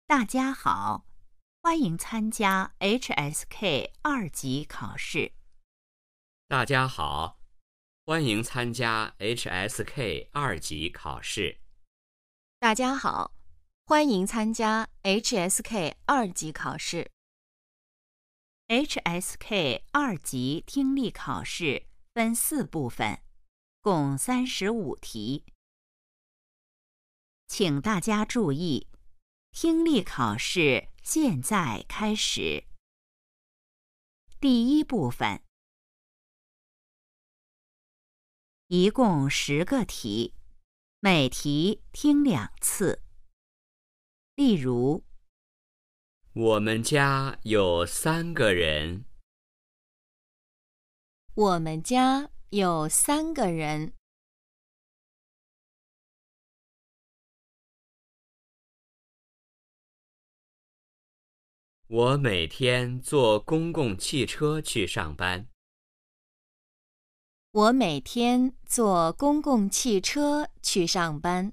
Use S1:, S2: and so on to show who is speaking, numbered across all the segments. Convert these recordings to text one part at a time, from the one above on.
S1: 大家好，欢迎参加 HSK 2级考试。
S2: 大家好，欢迎参加 HSK 2级考试。
S3: 大家好，欢迎参加 HSK 2级考试。
S1: HSK 2级听力考试分4部分，共35题。请大家注意，听力考试现在开始。第一部分，一共10个题，每题听2次。例如，
S2: 我们家有3个人。
S3: 我们家有3个人。
S2: 我每天坐公共汽车去上班。
S3: 我每天坐公共汽车去上班。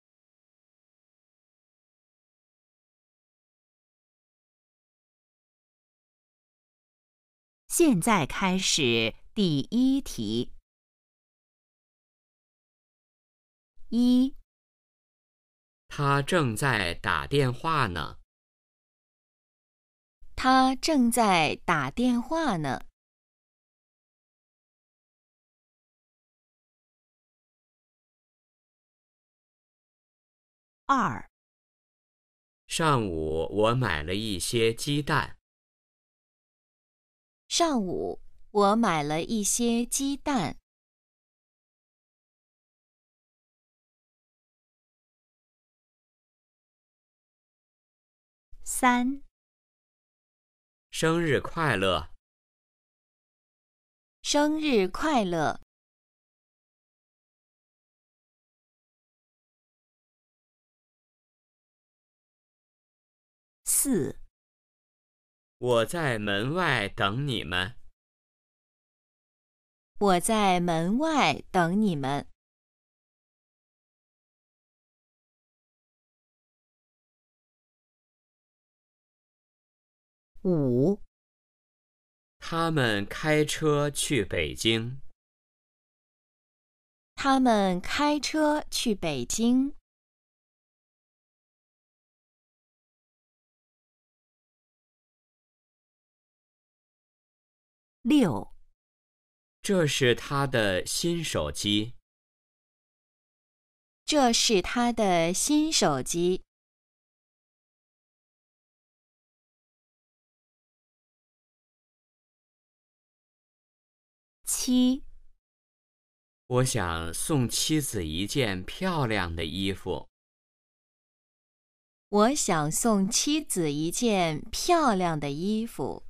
S1: 现在开始第1题。1，
S2: 他正在打电话呢。
S3: 他正在打电话呢。
S1: 2，
S2: 上午我买了一些鸡蛋。
S3: 上午我买了一些鸡蛋。
S1: 3，
S2: 生日快乐！
S3: 生日快乐！
S1: 4，
S2: 我在门外等你们。
S3: 我在门外等你们。
S1: 5，
S2: 他们开车去北京。
S3: 他们开车去北京。
S1: 6，
S2: 这是他的新手机。
S3: 这是他的新手机。
S1: 7，
S2: 我想送妻子一件漂亮的衣服。
S3: 我想送妻子一件漂亮的衣服。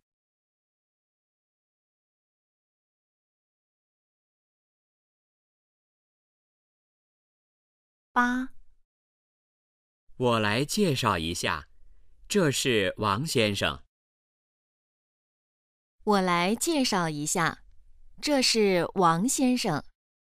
S1: 8，
S2: 我来介绍一下，这是王先生。
S3: 我来介绍一下，这是王先生。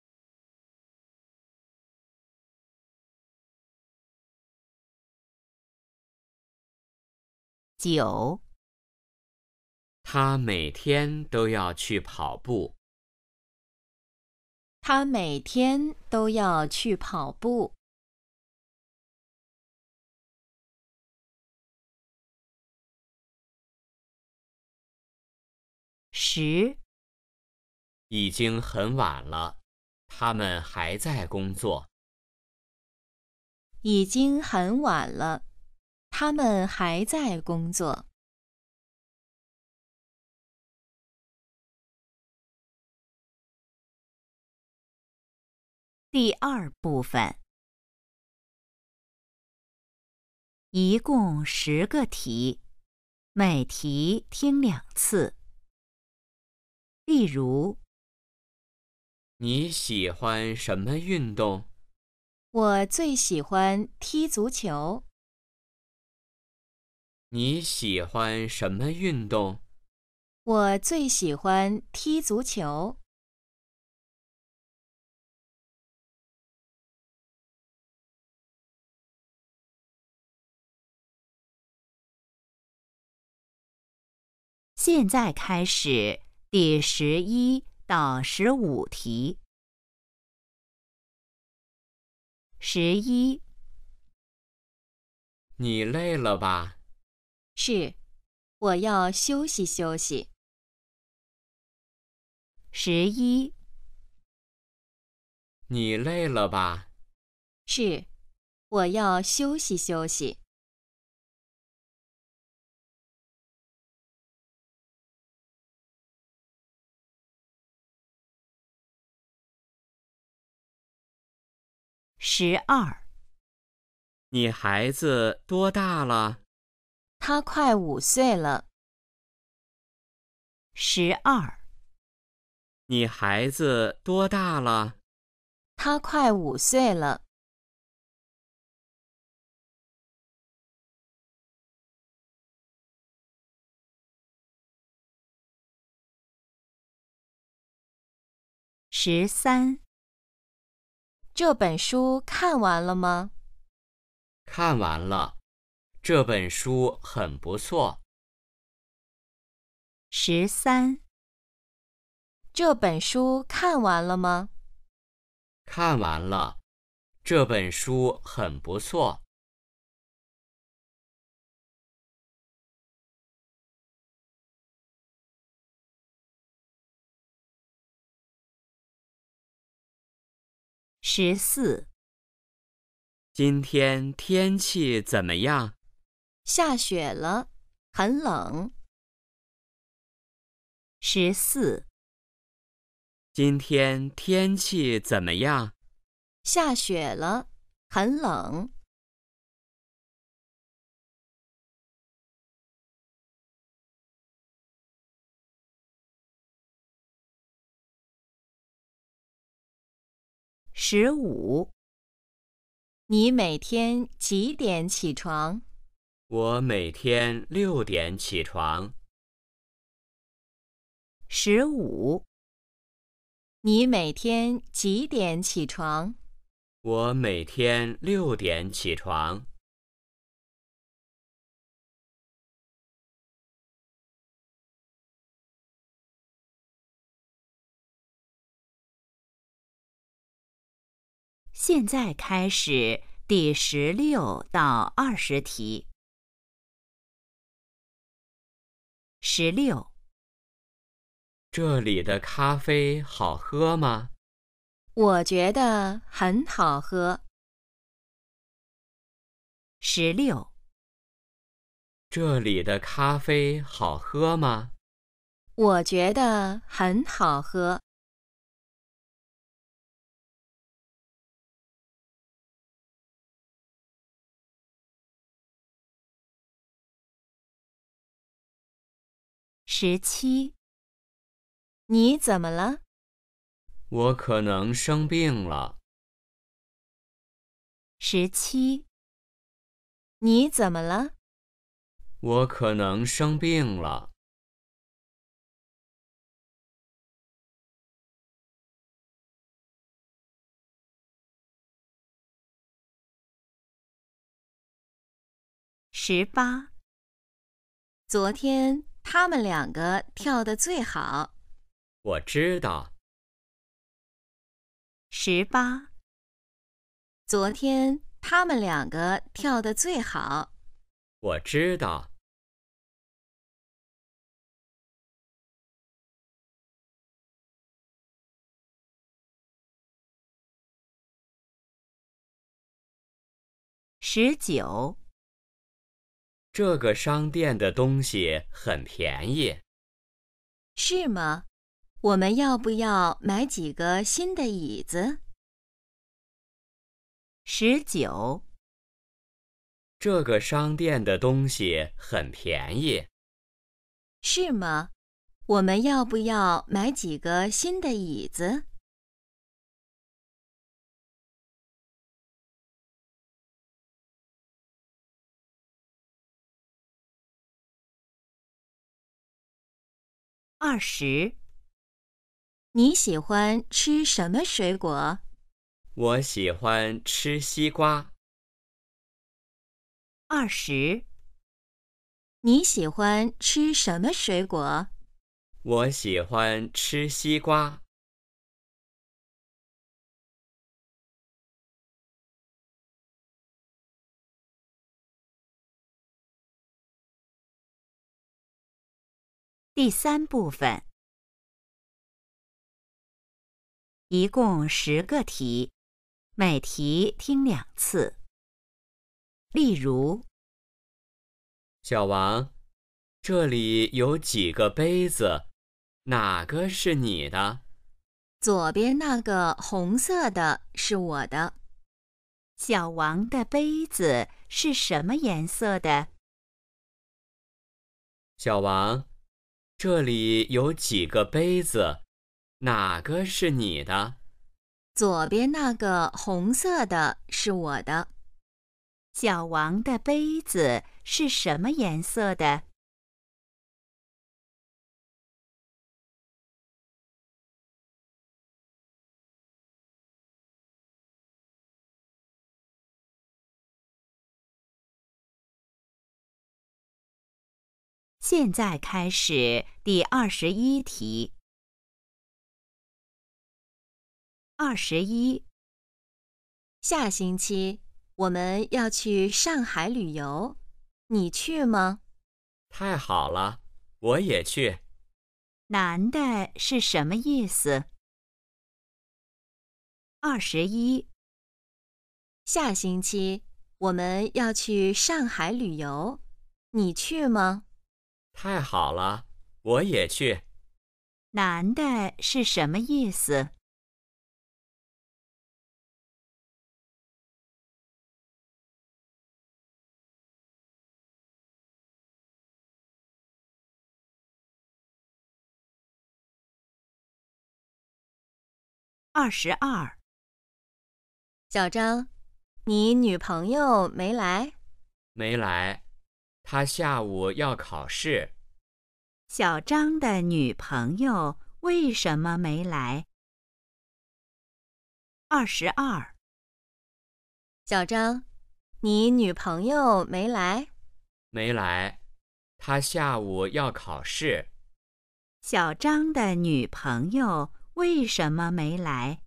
S1: 9，
S2: 他每天都要去跑步。
S3: 他每天都要去跑步。
S1: 10，
S2: 已经很晚了，他们还在工作。
S3: 已经很晚了，他们还在工作。
S1: 第2部分，一共10个题，每题听2次。例如，
S2: 你喜欢什么运动？
S3: 我最喜欢踢足球。
S2: 你喜欢什么运动？
S3: 我最喜欢踢足球。
S1: 现在开始第11到15题。11，
S2: 你累了吧？
S3: 是，我要休息休息。
S1: 11，
S2: 你累了吧？
S3: 是，我要休息休息。
S1: 12，
S2: 你孩子多大了？
S3: 他快5岁了。
S1: 12，
S2: 你孩子多大了？
S3: 他快5岁了。
S1: 13，
S3: 这本书看完了吗？
S2: 看完了，这本书很不错。
S1: 13，
S3: 这本书看完了吗？
S2: 看完了，这本书很不错。
S1: 14，
S2: 今天天气怎么样？
S3: 下雪了，很冷。
S1: 14，
S2: 今天天气怎么样？
S3: 下雪了，很冷。
S1: 15，
S3: 你每天几点起床？
S2: 我每天6点起床。
S1: 15，
S3: 你每天几点起床？
S2: 我每天6点起床。
S1: 现在开始第16到20题。16，
S2: 这里的咖啡好喝吗？
S3: 我觉得很好喝。
S1: 16，
S2: 这里的咖啡好喝吗？
S3: 我觉得很好喝。
S1: 17，
S3: 你怎么了？
S2: 我可能生病了。
S1: 17，
S3: 你怎么了？
S2: 我可能生病了。
S1: 18，
S3: 昨天他们2个跳得最好。
S2: 我知道。
S1: 18，
S3: 昨天他们2个跳得最好。
S2: 我知道。
S1: 19，
S2: 这个商店的东西很便宜。
S3: 是吗？我们要不要买几个新的椅子？
S1: 19，
S2: 这个商店的东西很便宜。
S3: 是吗？我们要不要买几个新的椅子
S1: ？20，
S3: 你喜欢吃什么水果？
S2: 我喜欢吃西瓜。
S1: 20，
S3: 你喜欢吃什么水果？
S2: 我喜欢吃西瓜。
S1: 第三部分，一共10个题，每题听2次。例如，
S2: 小王，这里有几个杯子，哪个是你的？
S3: 左边那个红色的是我的。
S1: 小王的杯子是什么颜色的？
S2: 小王，这里有几个杯子，哪个是你的？
S3: 左边那个红色的是我的。
S1: 小王的杯子是什么颜色的？现在开始第21题。21，
S3: 下星期我们要去上海旅游，你去吗？
S2: 太好了，我也去。
S1: 男的是什么意思？21，
S3: 下星期我们要去上海旅游，你去吗？
S2: 太好了，我也去。
S1: 男的是什么意思？22，
S3: 小张，你女朋友没来？
S2: 没来，他下午要考试。
S1: 小张的女朋友为什么没来？22，
S3: 小张，你女朋友没来？
S2: 没来，他下午要考试。
S1: 小张的女朋友为什么没来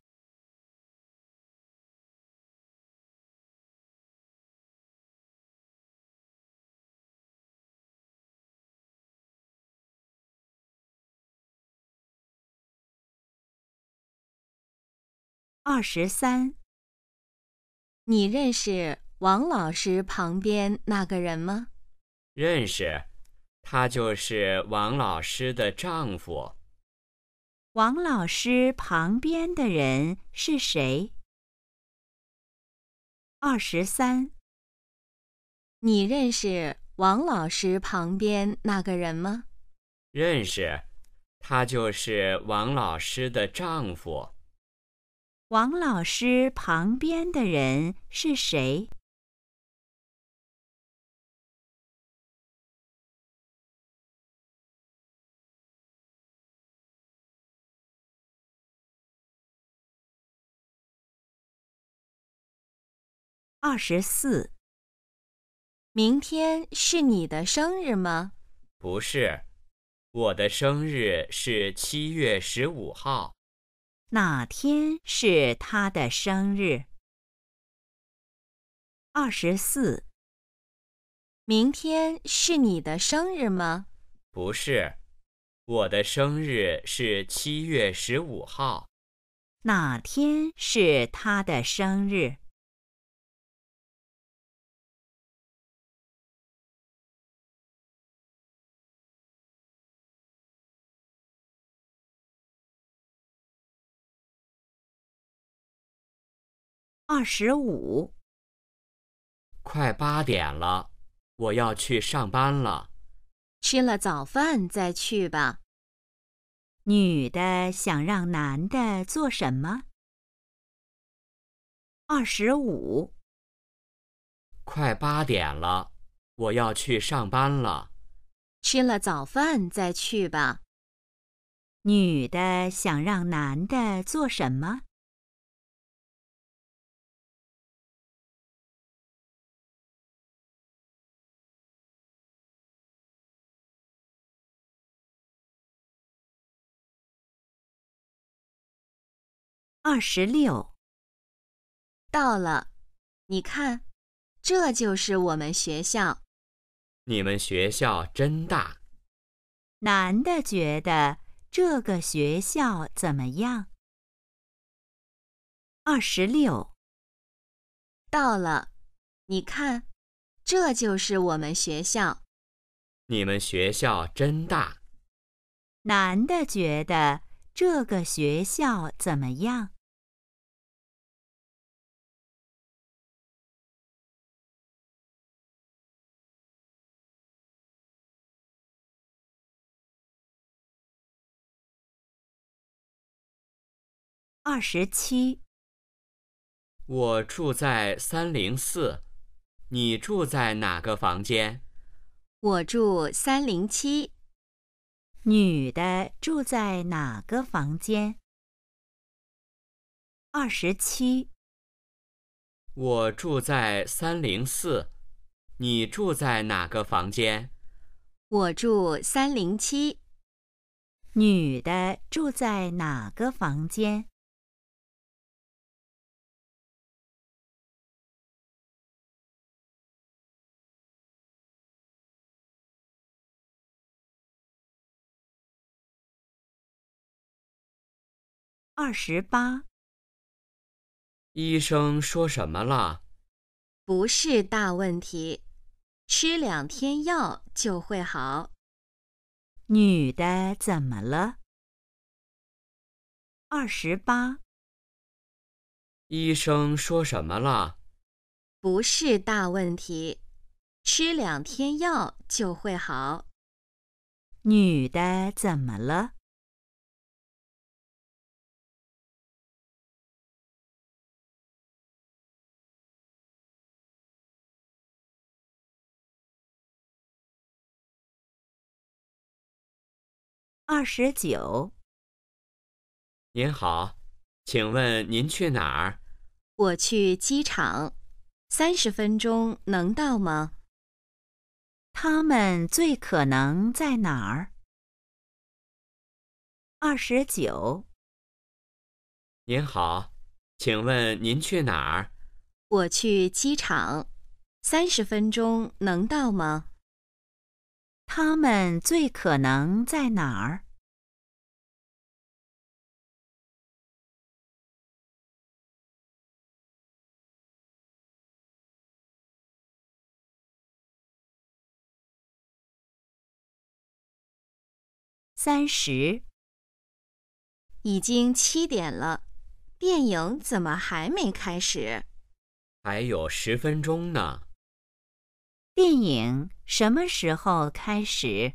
S1: ？23，
S3: 你认识王老师旁边那个人吗？
S2: 认识，他就是王老师的丈夫。
S1: 王老师旁边的人是谁？23，
S3: 你认识王老师旁边那个人吗？
S2: 认识，他就是王老师的丈夫。
S1: 王老师旁边的人是谁？24，
S3: 明天是你的生日吗？
S2: 不是，我的生日是7月15号。
S1: 哪天是他的生日？24，
S3: 明天是你的生日吗？
S2: 不是，我的生日是7月15号。
S1: 哪天是他的生日？25，
S2: 快8点了，我要去上班了。
S3: 吃了早饭再去吧。
S1: 女的想让男的做什么？25，
S2: 快8点了，我要去上班了。
S3: 吃了早饭再去吧。
S1: 女的想让男的做什么 26。
S3: 到了，你看，这就是我们学校。
S2: 你们学校真大。
S1: 男的觉得这个学校怎么样？26。
S3: 到了，你看，这就是我们学校。
S2: 你们学校真大。
S1: 男的觉得这个学校怎么样？27。
S2: 我住在304，你住在哪个房间？
S3: 我住307。
S1: 女的住在哪个房间？27。
S2: 我住在304，你住在哪个房间？
S3: 我住307。
S1: 女的住在哪个房间？28。
S2: 医生说什么了？
S3: 不是大问题，吃2天药就会好。
S1: 女的怎么了？28。
S2: 医生说什么了？
S3: 不是大问题，吃2天药就会好。
S1: 女的怎么了？29。
S2: 您好，请问您去哪儿？
S3: 我去机场，30分钟能到吗？
S1: 他们最可能在哪儿？29。
S2: 您好，请问您去哪儿？
S3: 我去机场，30分钟能到吗？
S1: 他们最可能在哪儿？30。
S3: 已经7点了，电影怎么还没开始？
S2: 还有10分钟呢。
S1: 电影什么时候开始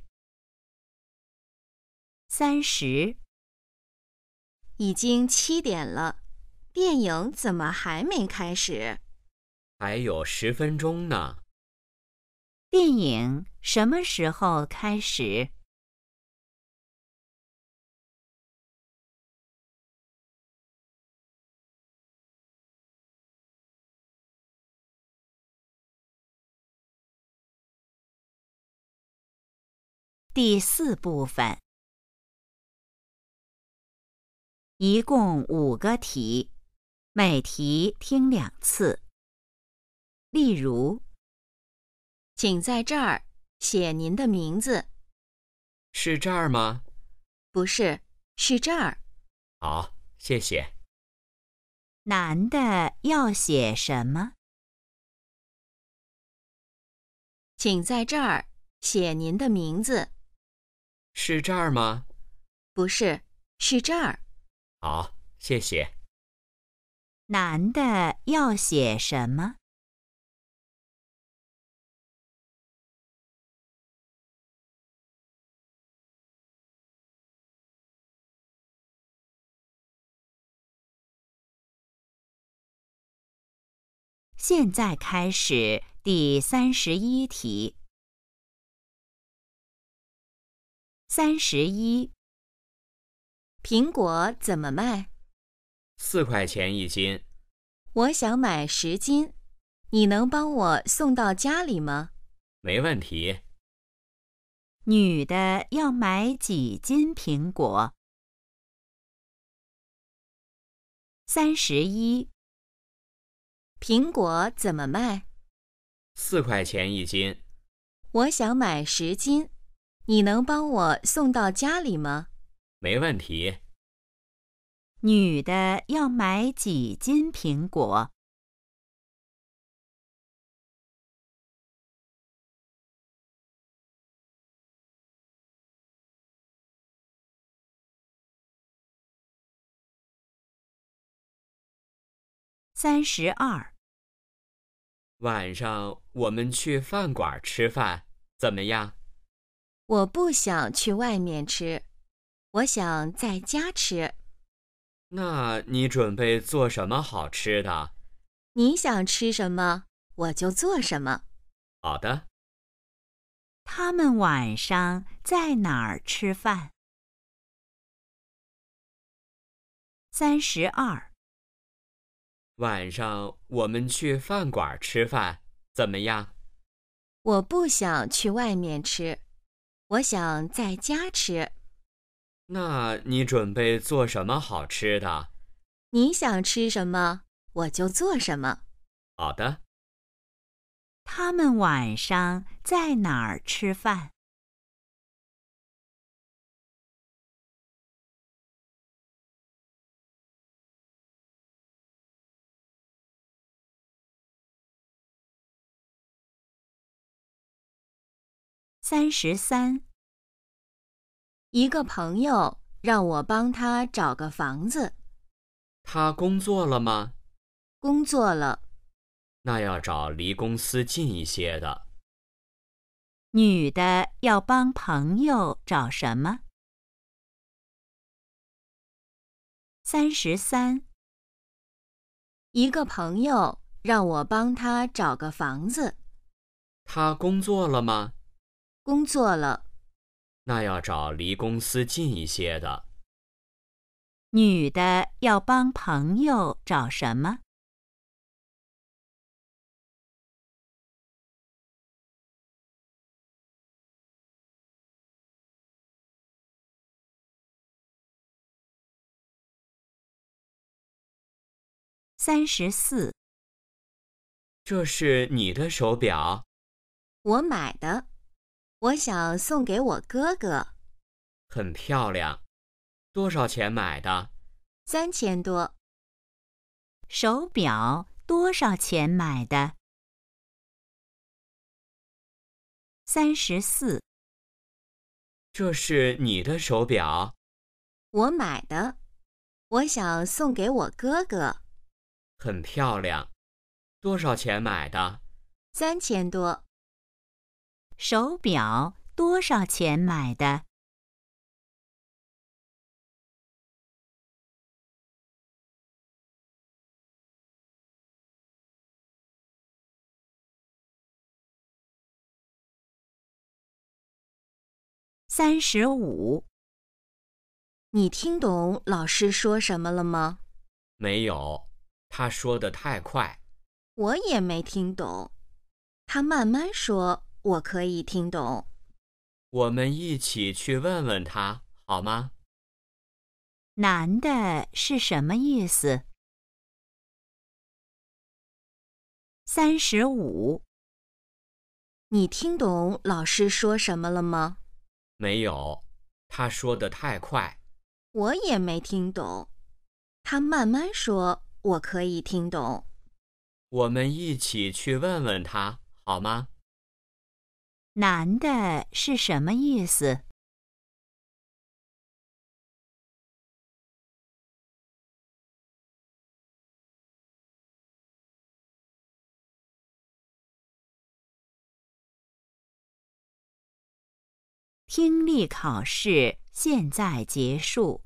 S1: ？30。
S3: 已经7点了，电影怎么还没开始？
S2: 还有10分钟呢。
S1: 电影什么时候开始第4部分，一共5个题，每题听2次。例如，
S3: 请在这儿写您的名字。
S2: 是这儿吗？
S3: 不是，是这儿。
S2: 好，谢谢。
S1: 男的要写什么？
S3: 请在这儿写您的名字。
S2: 是这儿吗？
S3: 不是，是这儿。
S2: 好，谢谢。
S1: 男的要写什么？现在开始第31题。31。
S3: 苹果怎么卖
S2: 4块钱1斤。
S3: 我想买10斤，你能帮我送到家里吗？
S2: 没问题。
S1: 女的要买几斤苹果 31，
S3: 苹果怎么卖
S2: 4块钱1斤。
S3: 我想买10斤，你能帮我送到家里吗？
S2: 没问题。
S1: 女的要买几斤苹果？32，
S2: 晚上我们去饭馆吃饭，怎么样？
S3: 我不想去外面吃，我想在家吃。
S2: 那你准备做什么好吃的？
S3: 你想吃什么，我就做什么。
S2: 好的。
S1: 他们晚上在哪儿吃饭？32，
S2: 晚上我们去饭馆吃饭，怎么样？
S3: 我不想去外面吃，我想在家吃。
S2: 那你准备做什么好吃的？
S3: 你想吃什么，我就做什么。
S2: 好的。
S1: 他们晚上在哪儿吃饭？33，
S3: 一个朋友让我帮他找个房子，
S2: 他工作了吗？
S3: 工作了。
S2: 那要找离公司近一些的。
S1: 女的要帮朋友找什么？33，
S3: 一个朋友让我帮他找个房子，
S2: 他工作了吗？
S3: 工作了。
S2: 那要找离公司近一些的。
S1: 女的要帮朋友找什么？34，
S2: 这是你的手表？
S3: 我买的，我想送给我哥哥。
S2: 很漂亮。多少钱买的
S3: 3000多。
S1: 手表多少钱买的？34，
S2: 这是你的手表？
S3: 我买的，我想送给我哥哥。
S2: 很漂亮。多少钱买的
S3: 3000多。
S1: 手表多少钱买的？35，
S3: 你听懂老师说什么了吗？
S2: 没有，他说得太快。
S3: 我也没听懂，他慢慢说，我可以听懂。
S2: 我们一起去问问他，好吗？
S1: 男的是什么意思？35，
S3: 你听懂老师说什么了吗？
S2: 没有，他说得太快。
S3: 我也没听懂，他慢慢说，我可以听懂。
S2: 我们一起去问问他，好吗？
S1: 男的是什么意思听力考试现在结束。